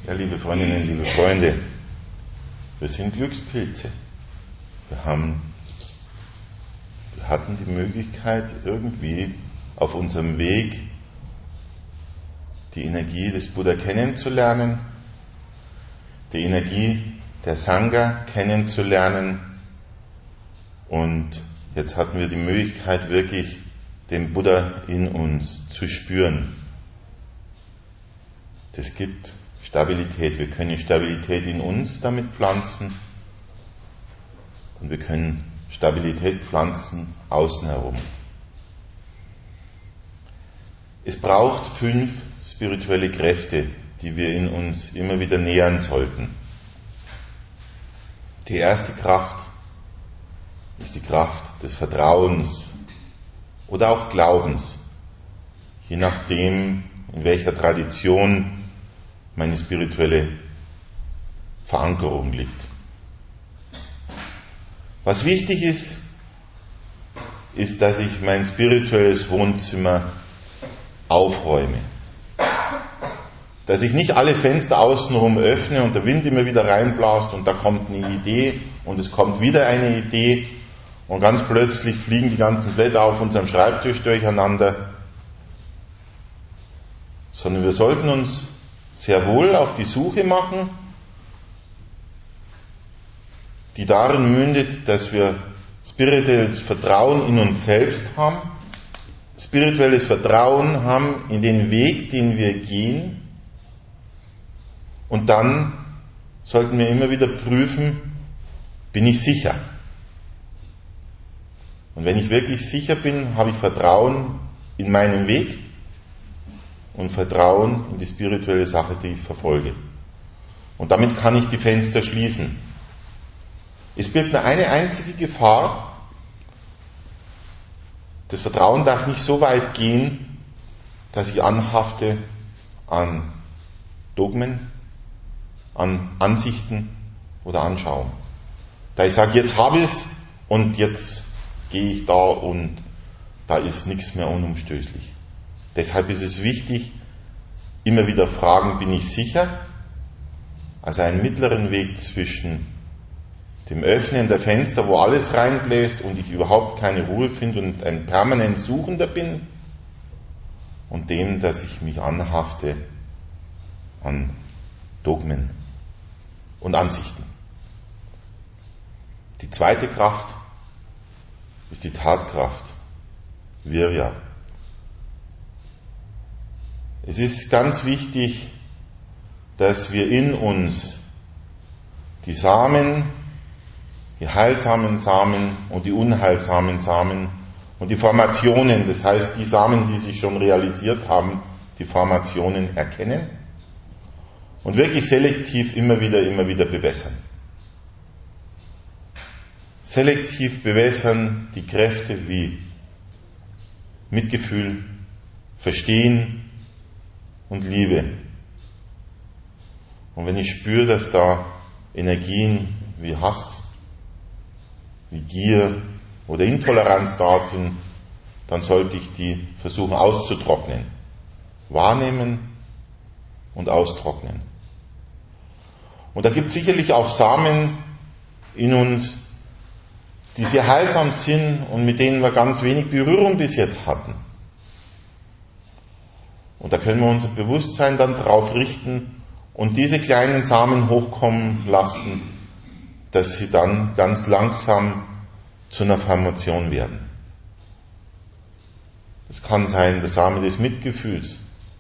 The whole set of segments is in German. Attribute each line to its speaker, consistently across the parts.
Speaker 1: Ja, liebe Freundinnen, liebe Freunde, wir sind Glückspilze. Wir hatten die Möglichkeit, irgendwie auf unserem Weg die Energie des Buddha kennenzulernen, die Energie der Sangha kennenzulernen, und jetzt hatten wir die Möglichkeit, wirklich den Buddha in uns zu spüren. Das gibt Stabilität. Wir können Stabilität in uns damit pflanzen und wir können Stabilität pflanzen außen herum. Es braucht 5 spirituelle Kräfte, die wir in uns immer wieder nähern sollten. Die erste Kraft ist die Kraft des Vertrauens oder auch Glaubens, je nachdem, in welcher Tradition meine spirituelle Verankerung liegt. Was wichtig ist, dass ich mein spirituelles Wohnzimmer aufräume. Dass ich nicht alle Fenster außenrum öffne und der Wind immer wieder reinbläst und da kommt eine Idee und es kommt wieder eine Idee und ganz plötzlich fliegen die ganzen Blätter auf unserem Schreibtisch durcheinander. Sondern wir sollten uns sehr wohl auf die Suche machen, die darin mündet, dass wir spirituelles Vertrauen in uns selbst haben, spirituelles Vertrauen haben in den Weg, den wir gehen, und dann sollten wir immer wieder prüfen, bin ich sicher? Und wenn ich wirklich sicher bin, habe ich Vertrauen in meinen Weg und Vertrauen in die spirituelle Sache, die ich verfolge. Und damit kann ich die Fenster schließen. Es birgt nur eine einzige Gefahr. Das Vertrauen darf nicht so weit gehen, dass ich anhafte an Dogmen, an Ansichten oder Anschauungen. Da ich sage, jetzt habe ich es und jetzt gehe ich da und da ist nichts mehr unumstößlich. Deshalb ist es wichtig, immer wieder fragen, bin ich sicher? Also einen mittleren Weg zwischen dem Öffnen der Fenster, wo alles reinbläst und ich überhaupt keine Ruhe finde und ein permanent Suchender bin, und dem, dass ich mich anhafte an Dogmen und Ansichten. Die zweite Kraft ist die Tatkraft, Virya. Es ist ganz wichtig, dass wir in uns die Samen, die heilsamen Samen und die unheilsamen Samen und die Formationen, das heißt die Samen, die sich schon realisiert haben, die Formationen erkennen und wirklich selektiv immer wieder bewässern. Selektiv bewässern die Kräfte wie Mitgefühl, Verstehen und Liebe. Und wenn ich spüre, dass da Energien wie Hass, wie Gier oder Intoleranz da sind, dann sollte ich die versuchen auszutrocknen. Wahrnehmen und austrocknen. Und da gibt es sicherlich auch Samen in uns, die sehr heilsam sind und mit denen wir ganz wenig Berührung bis jetzt hatten. Und da können wir unser Bewusstsein dann darauf richten und diese kleinen Samen hochkommen lassen, dass sie dann ganz langsam zu einer Formation werden. Das kann sein der Same des Mitgefühls.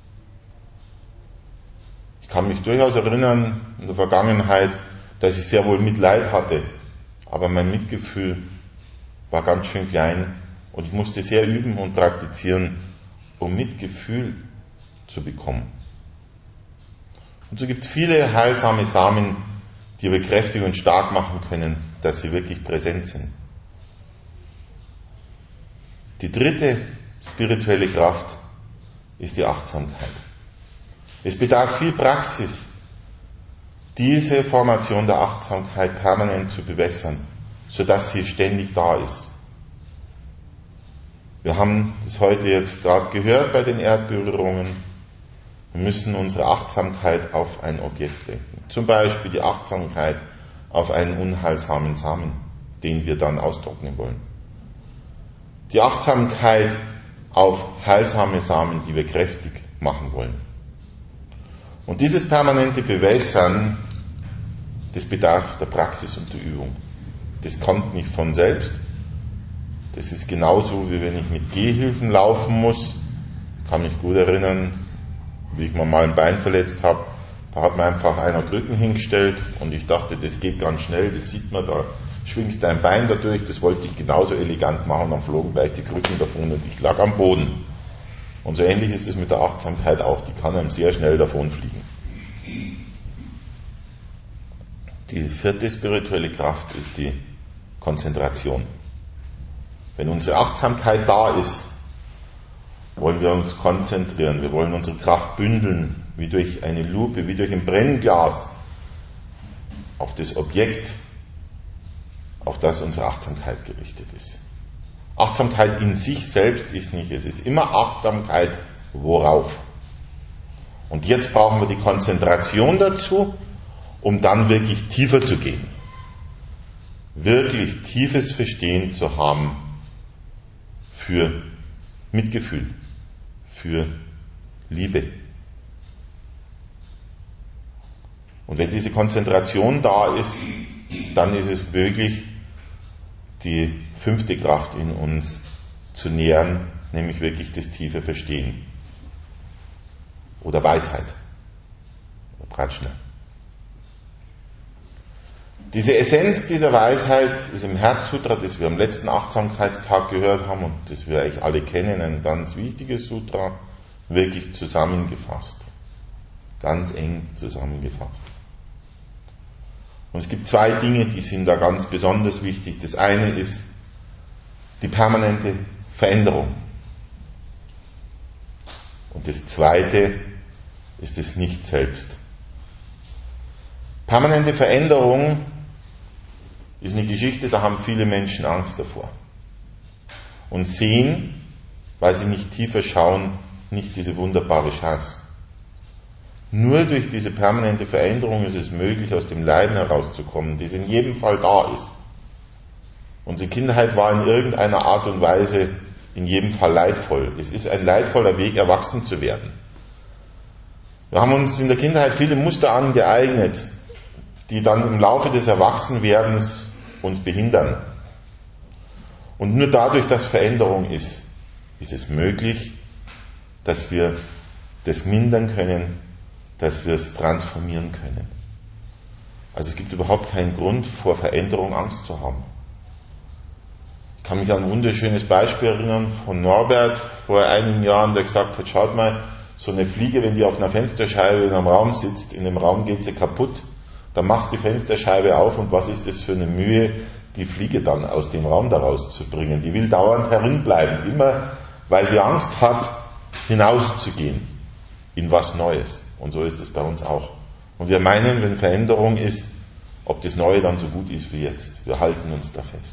Speaker 1: Ich kann mich durchaus erinnern in der Vergangenheit, dass ich sehr wohl Mitleid hatte, aber mein Mitgefühl war ganz schön klein und ich musste sehr üben und praktizieren, um Mitgefühl zu bekommen. Und so gibt es viele heilsame Samen, die wir kräftig und stark machen können, dass sie wirklich präsent sind. Die dritte spirituelle Kraft ist die Achtsamkeit. Es bedarf viel Praxis, diese Formation der Achtsamkeit permanent zu bewässern, sodass sie ständig da ist. Wir haben das heute jetzt gerade gehört bei den Erdberührungen. Wir müssen unsere Achtsamkeit auf ein Objekt lenken. Zum Beispiel die Achtsamkeit auf einen unheilsamen Samen, den wir dann austrocknen wollen. Die Achtsamkeit auf heilsame Samen, die wir kräftig machen wollen. Und dieses permanente Bewässern, das bedarf der Praxis und der Übung. Das kommt nicht von selbst. Das ist genauso, wie wenn ich mit Gehhilfen laufen muss. Ich kann mich gut erinnern, wie ich mir mal ein Bein verletzt habe. Da hat mir einfach einer Krücken hingestellt und ich dachte, das geht ganz schnell, das sieht man, da schwingst dein Bein dadurch. Das wollte ich genauso elegant machen, dann flogen gleich die Krücken davon und ich lag am Boden. Und so ähnlich ist es mit der Achtsamkeit auch, die kann einem sehr schnell davonfliegen. Die vierte spirituelle Kraft ist die Konzentration. Wenn unsere Achtsamkeit da ist, wollen wir uns konzentrieren, wir wollen unsere Kraft bündeln, wie durch eine Lupe, wie durch ein Brennglas, auf das Objekt, auf das unsere Achtsamkeit gerichtet ist. Achtsamkeit in sich selbst ist nicht, es ist immer Achtsamkeit worauf. Und jetzt brauchen wir die Konzentration dazu, um dann wirklich tiefer zu gehen. Wirklich tiefes Verstehen zu haben für Mitgefühl, für Liebe. Und wenn diese Konzentration da ist, dann ist es möglich, die fünfte Kraft in uns zu nähern, nämlich wirklich das tiefe Verstehen. Oder Weisheit. Oder Pratschner. Diese Essenz dieser Weisheit ist im Herzsutra, das wir am letzten Achtsamkeitstag gehört haben und das wir eigentlich alle kennen, ein ganz wichtiges Sutra, wirklich zusammengefasst. Ganz eng zusammengefasst. Und es gibt zwei Dinge, die sind da ganz besonders wichtig. Das eine ist die permanente Veränderung. Und das zweite ist das Nicht-Selbst. Permanente Veränderung ist eine Geschichte, da haben viele Menschen Angst davor. Und sehen, weil sie nicht tiefer schauen, nicht diese wunderbare Chance. Nur durch diese permanente Veränderung ist es möglich, aus dem Leiden herauszukommen, das in jedem Fall da ist. Unsere Kindheit war in irgendeiner Art und Weise in jedem Fall leidvoll. Es ist ein leidvoller Weg, erwachsen zu werden. Wir haben uns in der Kindheit viele Muster angeeignet, die dann im Laufe des Erwachsenwerdens uns behindern. Und nur dadurch, dass Veränderung ist es möglich, dass wir das mindern können, dass wir es transformieren können. Also es gibt überhaupt keinen Grund, vor Veränderung Angst zu haben. Ich kann mich an ein wunderschönes Beispiel erinnern von Norbert vor einigen Jahren, der gesagt hat, schaut mal, so eine Fliege, wenn die auf einer Fensterscheibe in einem Raum sitzt, in dem Raum geht sie kaputt, dann machst du die Fensterscheibe auf und was ist das für eine Mühe, die Fliege dann aus dem Raum da rauszubringen. Die will dauernd herinbleiben, immer weil sie Angst hat, hinauszugehen in was Neues. Und so ist es bei uns auch. Und wir meinen, wenn Veränderung ist, ob das Neue dann so gut ist wie jetzt. Wir halten uns da fest.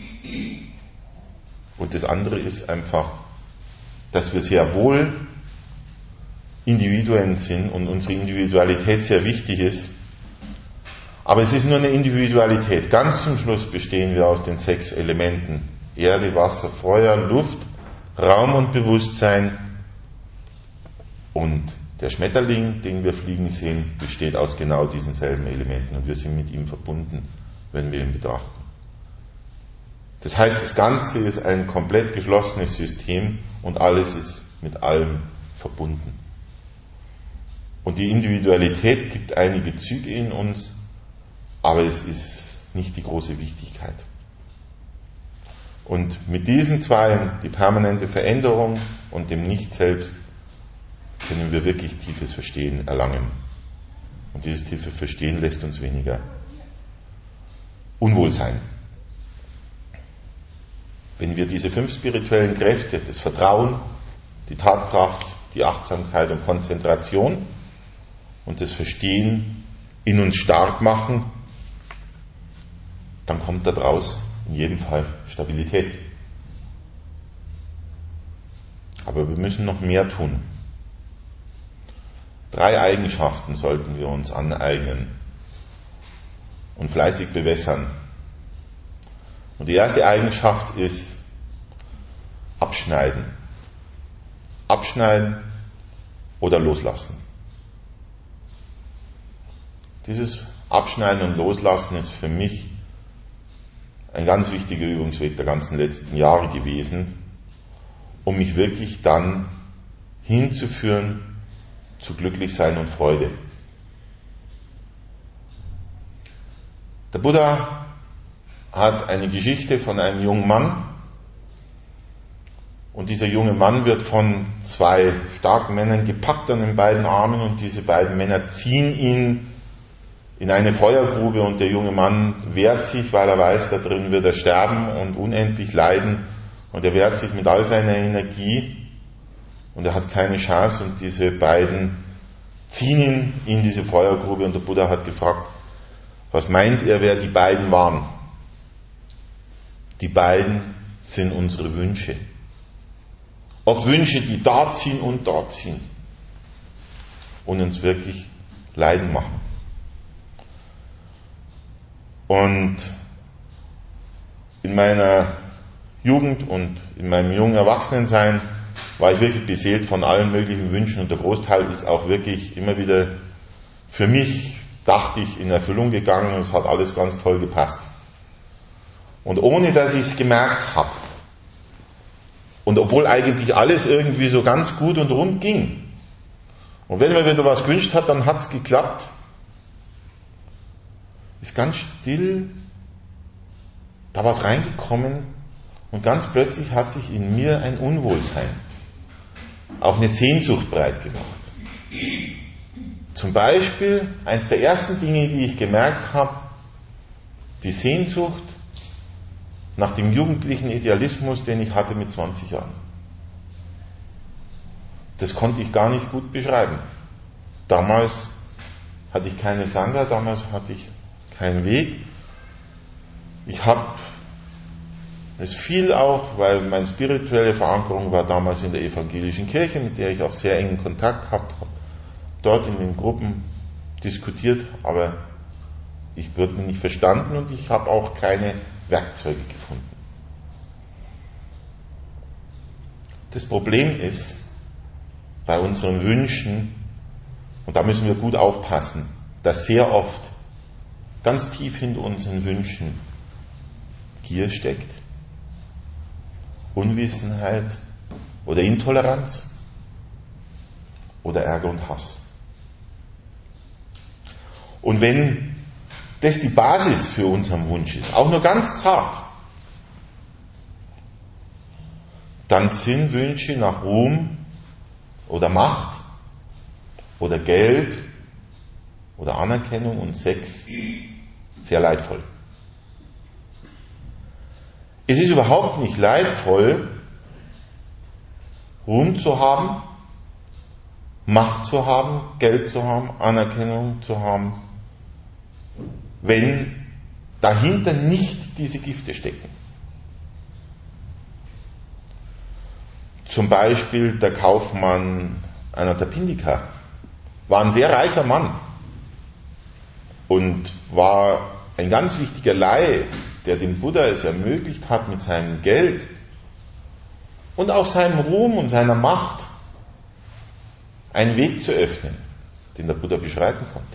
Speaker 1: Und das andere ist einfach, dass wir sehr wohl Individuen sind und unsere Individualität sehr wichtig ist. Aber es ist nur eine Individualität. Ganz zum Schluss bestehen wir aus den 6 Elementen. Erde, Wasser, Feuer, Luft, Raum und Bewusstsein. Und der Schmetterling, den wir fliegen sehen, besteht aus genau diesen selben Elementen. Und wir sind mit ihm verbunden, wenn wir ihn betrachten. Das heißt, das Ganze ist ein komplett geschlossenes System und alles ist mit allem verbunden. Und die Individualität gibt einige Züge in uns, aber es ist nicht die große Wichtigkeit. Und mit diesen zwei, die permanente Veränderung und dem Nicht-Selbst, können wir wirklich tiefes Verstehen erlangen. Und dieses tiefe Verstehen lässt uns weniger unwohl sein. Wenn wir diese 5 spirituellen Kräfte, das Vertrauen, die Tatkraft, die Achtsamkeit und Konzentration und das Verstehen in uns stark machen, dann kommt daraus in jedem Fall Stabilität. Aber wir müssen noch mehr tun. 3 Eigenschaften sollten wir uns aneignen und fleißig bewässern. Und die erste Eigenschaft ist abschneiden. Abschneiden oder loslassen. Dieses Abschneiden und Loslassen ist für mich ein ganz wichtiger Übungsweg der ganzen letzten Jahre gewesen, um mich wirklich dann hinzuführen zu Glücklichsein und Freude. Der Buddha hat eine Geschichte von einem jungen Mann, und dieser junge Mann wird von 2 starken Männern gepackt an den beiden Armen, und diese beiden Männer ziehen ihn in eine Feuergrube, und der junge Mann wehrt sich, weil er weiß, da drin wird er sterben und unendlich leiden, und er wehrt sich mit all seiner Energie und er hat keine Chance, und diese beiden ziehen ihn in diese Feuergrube, und der Buddha hat gefragt, was meint ihr, wer die beiden waren? Die beiden sind unsere Wünsche. Oft Wünsche, die da ziehen und da ziehen und uns wirklich leiden machen. Und in meiner Jugend und in meinem jungen Erwachsenensein war ich wirklich beseelt von allen möglichen Wünschen, und der Großteil ist auch wirklich immer wieder für mich, dachte ich, in Erfüllung gegangen, und es hat alles ganz toll gepasst. Und ohne dass ich es gemerkt habe, und obwohl eigentlich alles irgendwie so ganz gut und rund ging, und wenn man wieder was gewünscht hat, dann hat es geklappt, ist ganz still da was reingekommen, und ganz plötzlich hat sich in mir ein Unwohlsein, auch eine Sehnsucht breit gemacht. Zum Beispiel, eins der ersten Dinge, die ich gemerkt habe, die Sehnsucht nach dem jugendlichen Idealismus, den ich hatte mit 20 Jahren. Das konnte ich gar nicht gut beschreiben. Damals hatte ich keine Sangha, damals hatte ich keinen Weg. Ich habe es viel auch, weil meine spirituelle Verankerung war damals in der evangelischen Kirche, mit der ich auch sehr engen Kontakt gehabt habe, dort in den Gruppen diskutiert, aber ich wurde nicht verstanden, und ich habe auch keine Werkzeuge gefunden. Das Problem ist, bei unseren Wünschen, und da müssen wir gut aufpassen, dass sehr oft ganz tief hinter unseren Wünschen Gier steckt, Unwissenheit oder Intoleranz oder Ärger und Hass. Und wenn das die Basis für unseren Wunsch ist, auch nur ganz zart, dann sind Wünsche nach Ruhm oder Macht oder Geld oder Anerkennung und Sex sehr leidvoll. Es ist überhaupt nicht leidvoll, Ruhm zu haben, Macht zu haben, Geld zu haben, Anerkennung zu haben, wenn dahinter nicht diese Gifte stecken. Zum Beispiel der Kaufmann Anathapindika war ein sehr reicher Mann und war ein ganz wichtiger Laie, der dem Buddha es ermöglicht hat, mit seinem Geld und auch seinem Ruhm und seiner Macht einen Weg zu öffnen, den der Buddha beschreiten konnte.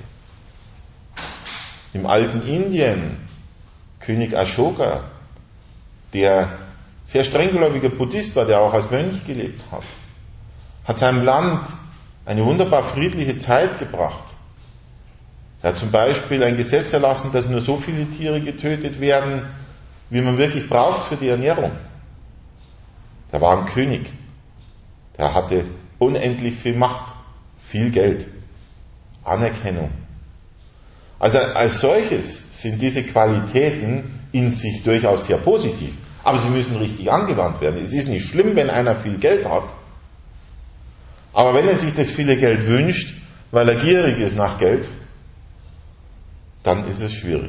Speaker 1: Im alten Indien, König Ashoka, der sehr strenggläubiger Buddhist war, der auch als Mönch gelebt hat, hat seinem Land eine wunderbar friedliche Zeit gebracht. Er hat zum Beispiel ein Gesetz erlassen, dass nur so viele Tiere getötet werden, wie man wirklich braucht für die Ernährung. Der war ein König. Der hatte unendlich viel Macht, viel Geld, Anerkennung. Also als solches sind diese Qualitäten in sich durchaus sehr positiv. Aber sie müssen richtig angewandt werden. Es ist nicht schlimm, wenn einer viel Geld hat. Aber wenn er sich das viele Geld wünscht, weil er gierig ist nach Geld, dann ist es schwierig.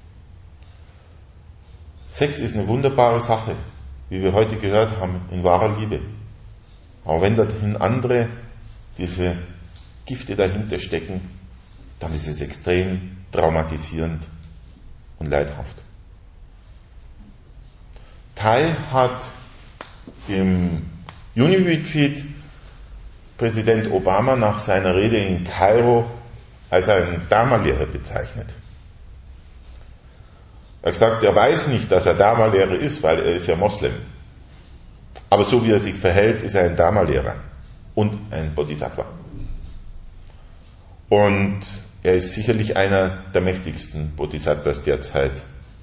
Speaker 1: Sex ist eine wunderbare Sache, wie wir heute gehört haben, in wahrer Liebe. Aber wenn dorthin andere diese Gifte dahinter stecken, dann ist es extrem traumatisierend und leidhaft. Thay hat im Juni-Retreat Präsident Obama nach seiner Rede in Kairo als einen Dharma-Lehrer bezeichnet. Er hat gesagt, er weiß nicht, dass er Dharma-Lehrer ist, weil er ist ja Moslem. Aber so wie er sich verhält, ist er ein Dharma-Lehrer und ein Bodhisattva. Und er ist sicherlich einer der mächtigsten Bodhisattvas derzeit.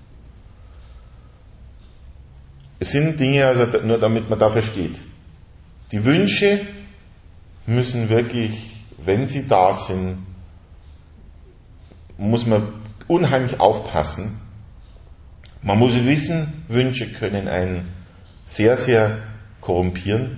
Speaker 1: Es sind Dinge, also nur damit man da versteht. Die Wünsche müssen wirklich, wenn sie da sind, muss man unheimlich aufpassen. Man muss wissen, Wünsche können einen sehr, sehr korrumpieren.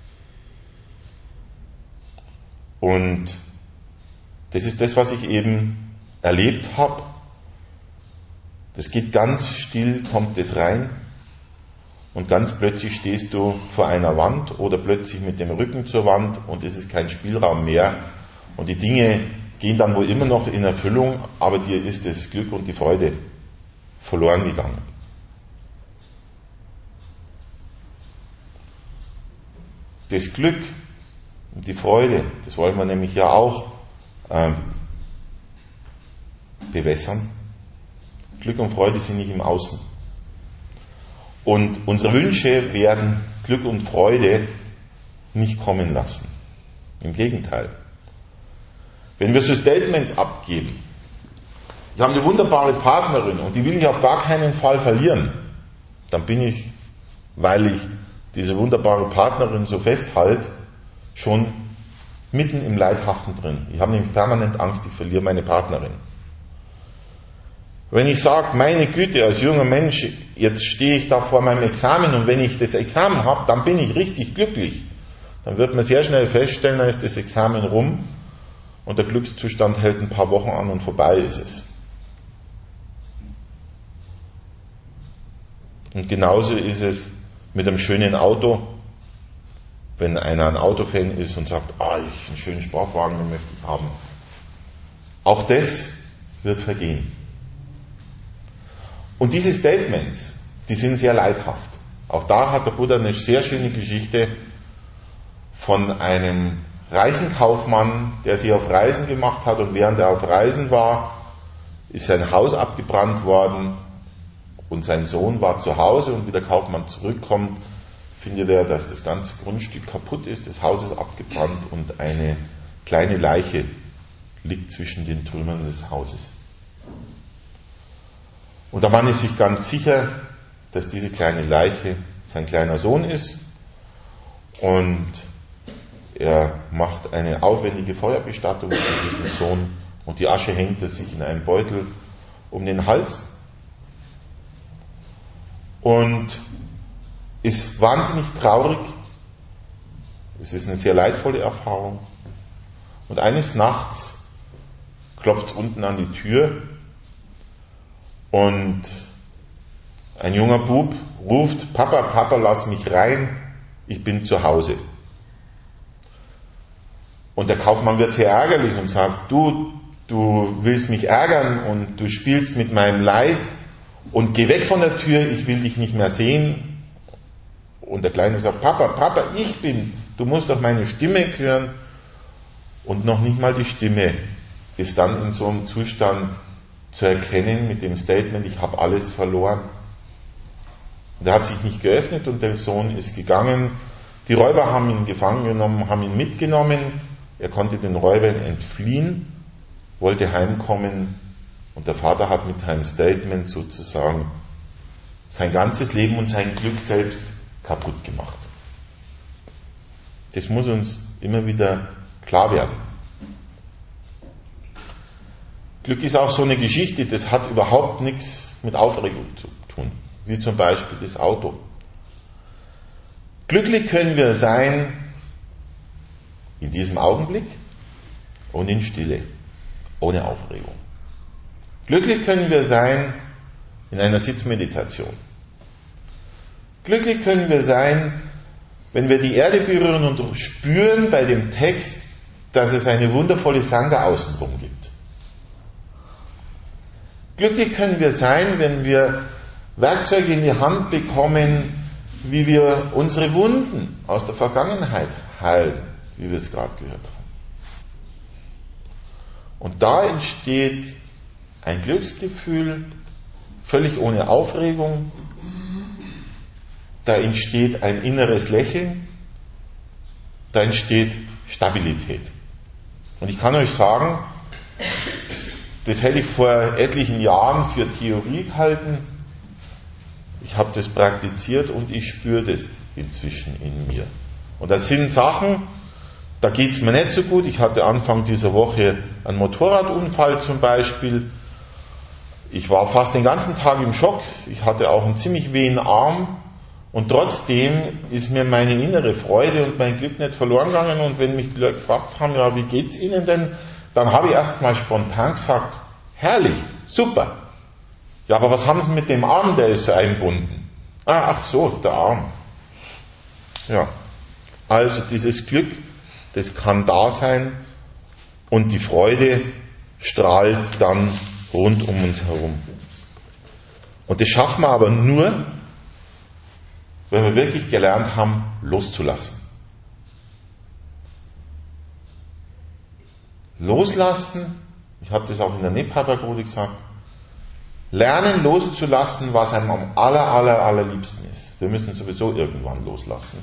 Speaker 1: Und das ist das, was ich eben erlebt habe. Das geht ganz still, kommt es rein. Und ganz plötzlich stehst du vor einer Wand oder plötzlich mit dem Rücken zur Wand und es ist kein Spielraum mehr. Und die Dinge gehen dann wohl immer noch in Erfüllung, aber dir ist das Glück und die Freude verloren gegangen. Das Glück und die Freude, das wollen wir nämlich ja auch bewässern. Glück und Freude sind nicht im Außen. Und unsere Wünsche werden Glück und Freude nicht kommen lassen. Im Gegenteil. Wenn wir so Statements abgeben, ich habe eine wunderbare Partnerin und die will ich auf gar keinen Fall verlieren, dann bin ich, weil ich diese wunderbare Partnerin so festhalte, schon mitten im Leidhaften drin. Ich habe nämlich permanent Angst, ich verliere meine Partnerin. Wenn ich sage, meine Güte, als junger Mensch, jetzt stehe ich da vor meinem Examen und wenn ich das Examen habe, dann bin ich richtig glücklich. Dann wird man sehr schnell feststellen, dann ist das Examen rum und der Glückszustand hält ein paar Wochen an und vorbei ist es. Und genauso ist es mit einem schönen Auto. Wenn einer ein Autofan ist und sagt, einen schönen Sportwagen, den möchte ich haben. Auch das wird vergehen. Und diese Statements, die sind sehr leidhaft. Auch da hat der Buddha eine sehr schöne Geschichte von einem reichen Kaufmann, der sich auf Reisen gemacht hat und während er auf Reisen war, ist sein Haus abgebrannt worden und sein Sohn war zu Hause und wie der Kaufmann zurückkommt, findet er, dass das ganze Grundstück kaputt ist, das Haus ist abgebrannt und eine kleine Leiche liegt zwischen den Trümmern des Hauses. Und der Mann ist sich ganz sicher, dass diese kleine Leiche sein kleiner Sohn ist und er macht eine aufwendige Feuerbestattung für diesen Sohn und die Asche hängt er sich in einem Beutel um den Hals und ist wahnsinnig traurig. Es ist eine sehr leidvolle Erfahrung. Und eines Nachts klopft es unten an die Tür und ein junger Bub ruft, Papa, Papa, lass mich rein, ich bin zu Hause. Und der Kaufmann wird sehr ärgerlich und sagt, du willst mich ärgern und du spielst mit meinem Leid und geh weg von der Tür, ich will dich nicht mehr sehen. Und der Kleine sagt, Papa, ich bin's, du musst doch meine Stimme hören. Und noch nicht mal die Stimme ist dann in so einem Zustand zu erkennen mit dem Statement, ich habe alles verloren. Und er hat sich nicht geöffnet und der Sohn ist gegangen. Die Räuber haben ihn gefangen genommen, haben ihn mitgenommen. Er konnte den Räubern entfliehen, wollte heimkommen und der Vater hat mit einem Statement sozusagen sein ganzes Leben und sein Glück selbst kaputt gemacht. Das muss uns immer wieder klar werden. Glück ist auch so eine Geschichte, das hat überhaupt nichts mit Aufregung zu tun, wie zum Beispiel das Auto. Glücklich können wir sein in diesem Augenblick und in Stille, ohne Aufregung. Glücklich können wir sein in einer Sitzmeditation. Glücklich können wir sein, wenn wir die Erde berühren und spüren bei dem Text, dass es eine wundervolle Sangha außenrum gibt. Glücklich können wir sein, wenn wir Werkzeuge in die Hand bekommen, wie wir unsere Wunden aus der Vergangenheit heilen, wie wir es gerade gehört haben. Und da entsteht ein Glücksgefühl, völlig ohne Aufregung. Da entsteht ein inneres Lächeln. Da entsteht Stabilität. Und ich kann euch sagen, das hätte ich vor etlichen Jahren für Theorie gehalten. Ich habe das praktiziert und ich spüre das inzwischen in mir. Und das sind Sachen, da geht es mir nicht so gut. Ich hatte Anfang dieser Woche einen Motorradunfall zum Beispiel. Ich war fast den ganzen Tag im Schock. Ich hatte auch einen ziemlich wehen Arm. Und trotzdem ist mir meine innere Freude und mein Glück nicht verloren gegangen. Und wenn mich die Leute gefragt haben, ja, wie geht's Ihnen denn? Dann habe ich erst mal spontan gesagt, herrlich, super. Ja, aber was haben Sie mit dem Arm, der ist so eingebunden? Ach so, der Arm. Ja, also dieses Glück, das kann da sein und die Freude strahlt dann rund um uns herum. Und das schaffen wir aber nur, wenn wir wirklich gelernt haben, loszulassen. Loslassen, ich habe das auch in der Nepal-Pagode gesagt, lernen loszulassen, was einem am allerliebsten ist. Wir müssen sowieso irgendwann loslassen.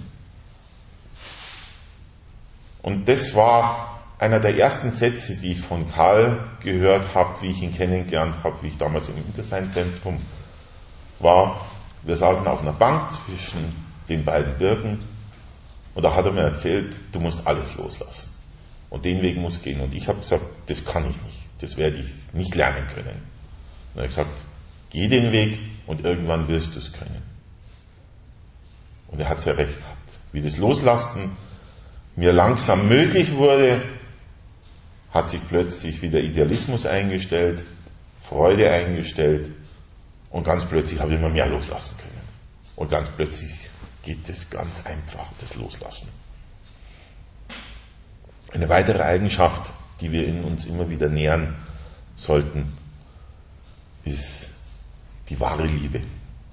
Speaker 1: Und das war einer der ersten Sätze, die ich von Karl gehört habe, wie ich ihn kennengelernt habe, wie ich damals im Intersein-Zentrum war. Wir saßen auf einer Bank zwischen den beiden Birken und da hat er mir erzählt, du musst alles loslassen. Und den Weg muss gehen. Und ich habe gesagt, das kann ich nicht. Das werde ich nicht lernen können. Und er hat gesagt, geh den Weg und irgendwann wirst du es können. Und er hat sehr recht gehabt. Wie das Loslassen mir langsam möglich wurde, hat sich plötzlich wieder Idealismus eingestellt, Freude eingestellt und ganz plötzlich habe ich immer mehr loslassen können. Und ganz plötzlich geht es ganz einfach, das Loslassen. Eine weitere Eigenschaft, die wir in uns immer wieder nähern sollten, ist die wahre Liebe.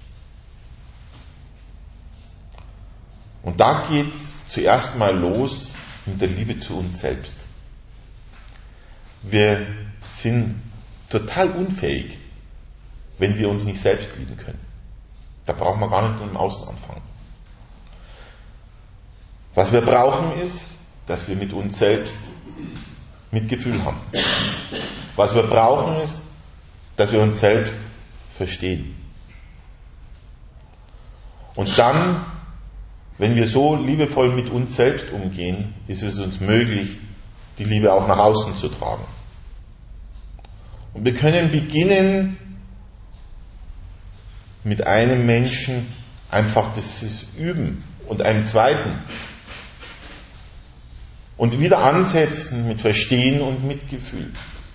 Speaker 1: Und da geht es zuerst mal los mit der Liebe zu uns selbst. Wir sind total unfähig, wenn wir uns nicht selbst lieben können. Da brauchen wir gar nicht mit dem Außen anfangen. Was wir brauchen ist, dass wir mit uns selbst Mitgefühl haben. Was wir brauchen ist, dass wir uns selbst verstehen. Und dann, wenn wir so liebevoll mit uns selbst umgehen, ist es uns möglich, die Liebe auch nach außen zu tragen. Und wir können beginnen, mit einem Menschen einfach das üben und einem zweiten. Und wieder ansetzen mit Verstehen und Mitgefühl.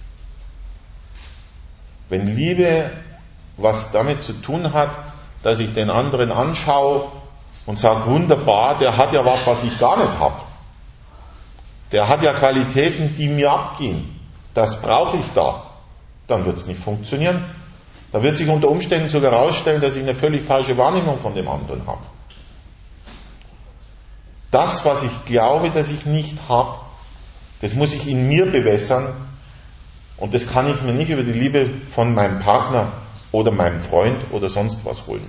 Speaker 1: Wenn Liebe was damit zu tun hat, dass ich den anderen anschaue und sage, wunderbar, der hat ja was ich gar nicht habe. Der hat ja Qualitäten, die mir abgehen. Das brauche ich da. Dann wird es nicht funktionieren. Da wird sich unter Umständen sogar herausstellen, dass ich eine völlig falsche Wahrnehmung von dem anderen habe. Das, was ich glaube, dass ich nicht habe, das muss ich in mir bewässern und das kann ich mir nicht über die Liebe von meinem Partner oder meinem Freund oder sonst was holen.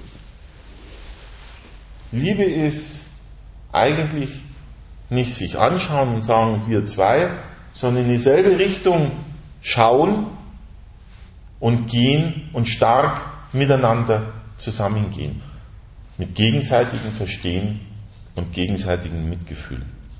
Speaker 1: Liebe ist eigentlich nicht sich anschauen und sagen, wir zwei, sondern in dieselbe Richtung schauen und gehen und stark miteinander zusammengehen. Mit gegenseitigem Verstehen und gegenseitigem Mitgefühl.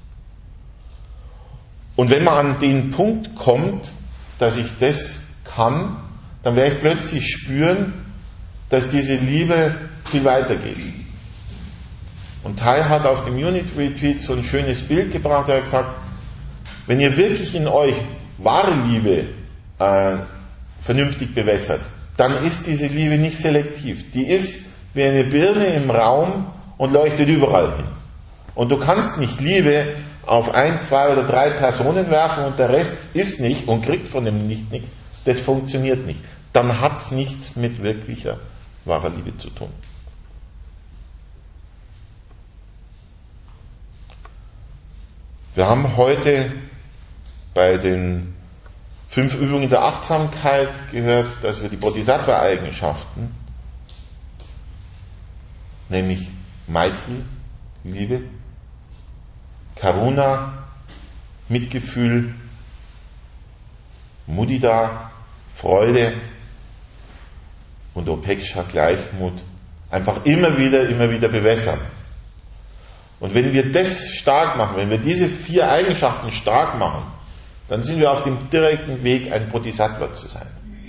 Speaker 1: Und wenn man an den Punkt kommt, dass ich das kann, dann werde ich plötzlich spüren, dass diese Liebe viel weiter geht. Und Tai hat auf dem Unity Retreat so ein schönes Bild gebracht, er hat gesagt, wenn ihr wirklich in euch wahre Liebe vernünftig bewässert, dann ist diese Liebe nicht selektiv. Die ist wie eine Birne im Raum und leuchtet überall hin. Und du kannst nicht Liebe auf 1, 2 oder 3 Personen werfen und der Rest ist nicht und kriegt von dem nicht nichts, das funktioniert nicht. Dann hat es nichts mit wirklicher, wahrer Liebe zu tun. Wir haben heute bei den 5 Übungen der Achtsamkeit gehört, dass wir die Bodhisattva-Eigenschaften, nämlich Maitri, Liebe, Karuna, Mitgefühl, Mudita, Freude und Upeksha, Gleichmut, einfach immer wieder bewässern. Und wenn wir das stark machen, wenn wir diese 4 Eigenschaften stark machen, dann sind wir auf dem direkten Weg, ein Bodhisattva zu sein.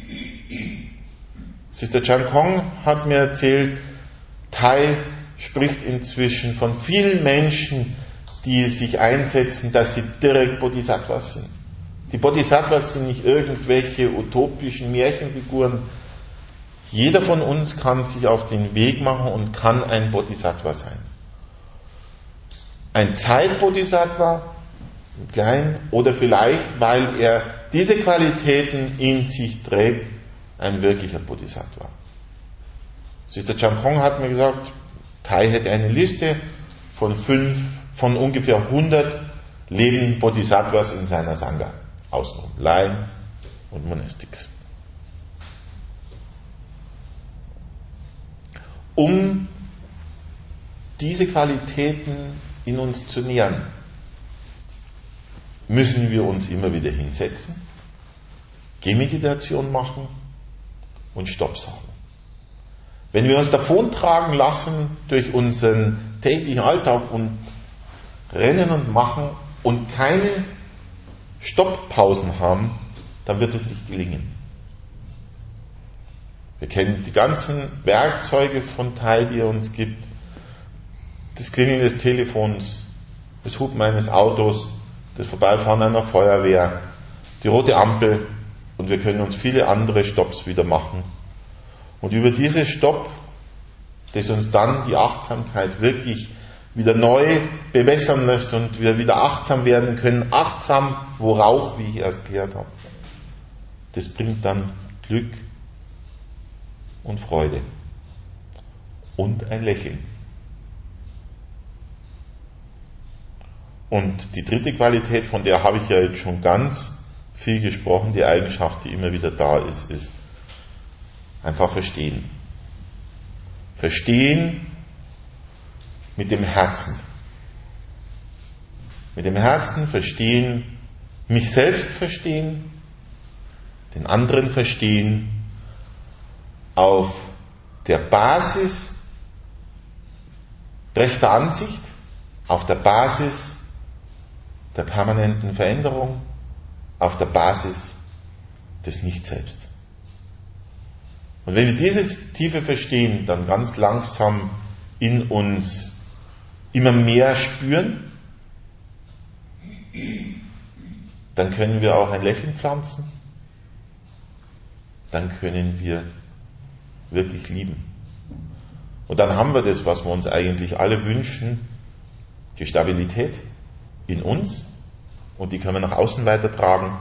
Speaker 1: Sister Chan Kong hat mir erzählt, Thai spricht inzwischen von vielen Menschen, die sich einsetzen, dass sie direkt Bodhisattvas sind. Die Bodhisattvas sind nicht irgendwelche utopischen Märchenfiguren. Jeder von uns kann sich auf den Weg machen und kann ein Bodhisattva sein. Ein Zeit-Bodhisattva, klein, oder vielleicht, weil er diese Qualitäten in sich trägt, ein wirklicher Bodhisattva. Sister Chan Kong hat mir gesagt, Thai hätte eine Liste von ungefähr 100 lebenden Bodhisattvas in seiner Sangha. Außenrum, Laien und Monastics. Um diese Qualitäten in uns zu nähern, müssen wir uns immer wieder hinsetzen, Gehmeditation machen und Stopp sagen. Wenn wir uns davontragen lassen durch unseren täglichen Alltag und rennen und machen und keine Stopppausen haben, dann wird es nicht gelingen. Wir kennen die ganzen Werkzeuge von Thai, die er uns gibt. Das Klingeln des Telefons, das Hupen eines Autos, das Vorbeifahren einer Feuerwehr, die rote Ampel, und wir können uns viele andere Stopps wieder machen. Und über diese Stopp, das uns dann die Achtsamkeit wirklich wieder neu bewässern lässt und wir wieder achtsam werden können. Achtsam, worauf, wie ich erst erklärt habe. Das bringt dann Glück und Freude und ein Lächeln. Und die dritte Qualität, von der habe ich ja jetzt schon ganz viel gesprochen, die Eigenschaft, die immer wieder da ist, ist einfach verstehen. Verstehen mit dem Herzen. Mit dem Herzen verstehen, mich selbst verstehen, den anderen verstehen, auf der Basis rechter Ansicht, auf der Basis der permanenten Veränderung, auf der Basis des Nicht-Selbst. Und wenn wir dieses tiefe Verstehen dann ganz langsam in uns immer mehr spüren, dann können wir auch ein Lächeln pflanzen, dann können wir wirklich lieben. Und dann haben wir das, was wir uns eigentlich alle wünschen, die Stabilität in uns, und die können wir nach außen weitertragen,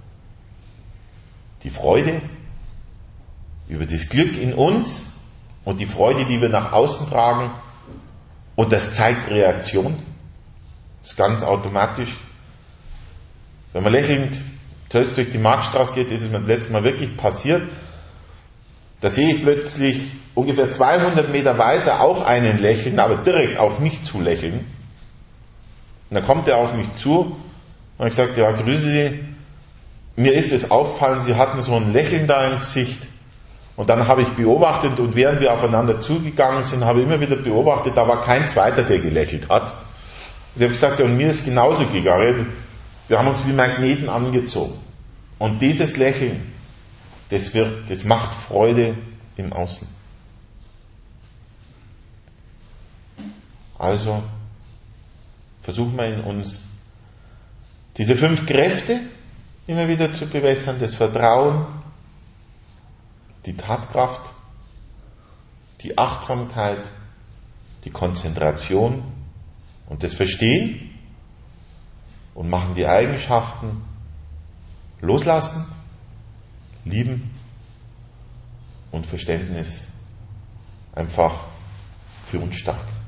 Speaker 1: die Freude über das Glück in uns und die Freude, die wir nach außen tragen, und das zeigt Reaktion. Das ist ganz automatisch. Wenn man lächelnd durch die Marktstraße geht, ist es mir letztes Mal wirklich passiert, da sehe ich plötzlich ungefähr 200 Meter weiter auch einen lächeln, aber direkt auf mich zu lächeln. Und dann kommt er auf mich zu und ich sagte, ja, grüße Sie, mir ist es auffallen, Sie hatten so ein Lächeln da im Gesicht. Und dann habe ich beobachtet, und während wir aufeinander zugegangen sind, habe ich immer wieder beobachtet, da war kein zweiter, der gelächelt hat. Und ich habe gesagt, ja, und mir ist genauso gegangen. Wir haben uns wie Magneten angezogen. Und dieses Lächeln, das macht Freude im Außen. Also versuchen wir in uns diese 5 Kräfte immer wieder zu bewässern: das Vertrauen, die Tatkraft, die Achtsamkeit, die Konzentration und das Verstehen. und machen die Eigenschaften Loslassen, Lieben und Verständnis einfach für uns stark.